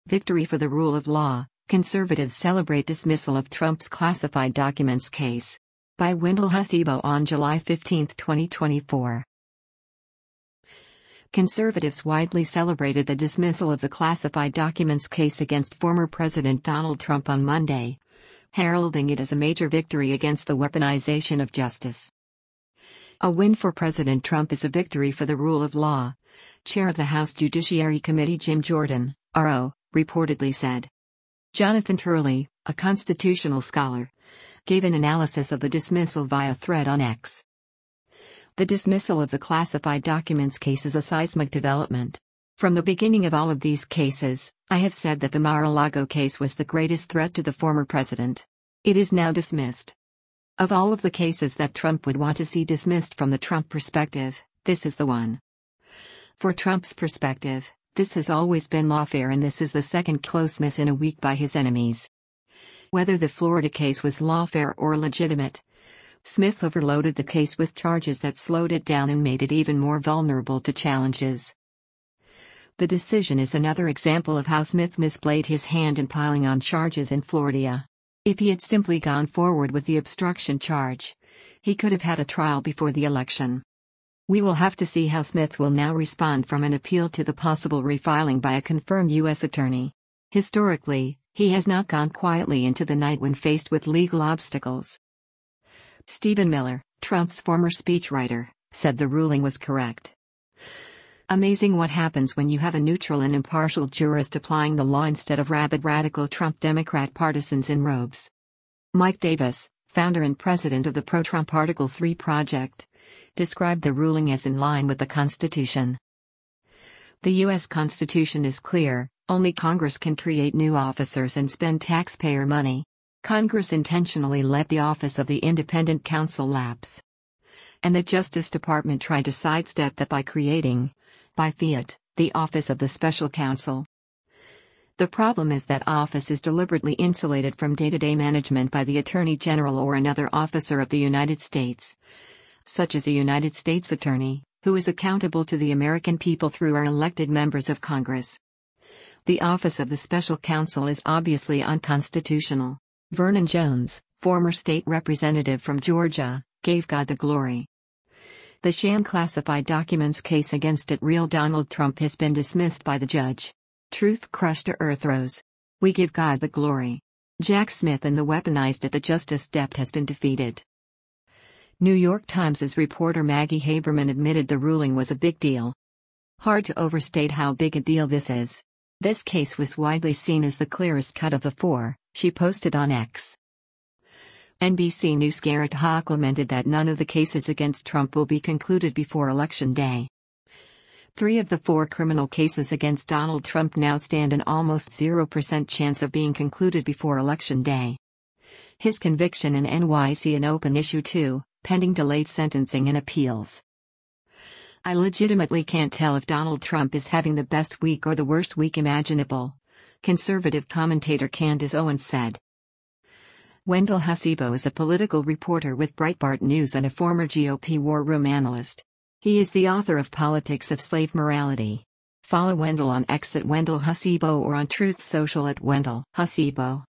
Victory for the rule of law. Conservatives celebrate dismissal of Trump's classified documents case. By Wendell Hasibo on July 15, 2024. Conservatives widely celebrated the dismissal of the classified documents case against former President Donald Trump on Monday, heralding it as a major victory against the weaponization of justice. A win for President Trump is a victory for the rule of law, Chair of the House Judiciary Committee Jim Jordan, RO, reportedly said. Jonathan Turley, a constitutional scholar, gave an analysis of the dismissal via thread on X. The dismissal of the classified documents case is a seismic development. From the beginning of all of these cases, I have said that the Mar-a-Lago case was the greatest threat to the former president. It is now dismissed. Of all of the cases that Trump would want to see dismissed from the Trump perspective, this is the one. For Trump's perspective, this has always been lawfare, and this is the second close miss in a week by his enemies. Whether the Florida case was lawfare or legitimate, Smith overloaded the case with charges that slowed it down and made it even more vulnerable to challenges. The decision is another example of how Smith misplayed his hand in piling on charges in Florida. If he had simply gone forward with the obstruction charge, he could have had a trial before the election. We will have to see how Smith will now respond from an appeal to the possible refiling by a confirmed U.S. attorney. Historically, he has not gone quietly into the night when faced with legal obstacles. Stephen Miller, Trump's former speechwriter, said the ruling was correct. Amazing what happens when you have a neutral and impartial jurist applying the law instead of rabid radical Trump Democrat partisans in robes. Mike Davis, founder and president of the pro-Trump Article 3 Project, described the ruling as in line with the Constitution. The U.S. Constitution is clear: only Congress can create new officers and spend taxpayer money. Congress intentionally let the office of the independent counsel lapse. And the Justice Department tried to sidestep that by creating, by fiat, the office of the special counsel. The problem is that office is deliberately insulated from day-to-day management by the Attorney General or another officer of the United States, such as a United States Attorney, who is accountable to the American people through our elected members of Congress. The office of the special counsel is obviously unconstitutional. Vernon Jones, former state representative from Georgia, gave God the glory. The sham classified documents case against real Donald Trump has been dismissed by the judge. Truth crushed to earth rose. We give God the glory. Jack Smith and the weaponized at the Justice Dept has been defeated. New York Times' reporter Maggie Haberman admitted the ruling was a big deal. Hard to overstate how big a deal this is. This case was widely seen as the clearest cut of the four, she posted on X. NBC News' Garrett Hawk lamented that none of the cases against Trump will be concluded before Election Day. 3 of the 4 criminal cases against Donald Trump now stand an almost 0% chance of being concluded before Election Day. His conviction in NYC an open issue too, pending delayed sentencing and appeals. I legitimately can't tell if Donald Trump is having the best week or the worst week imaginable, conservative commentator Candace Owens said. Wendell Hasibo is a political reporter with Breitbart News and a former GOP war room analyst. He is the author of Politics of Slave Morality. Follow Wendell on X at Wendell Hasibo or on Truth Social at Wendell Hasibo.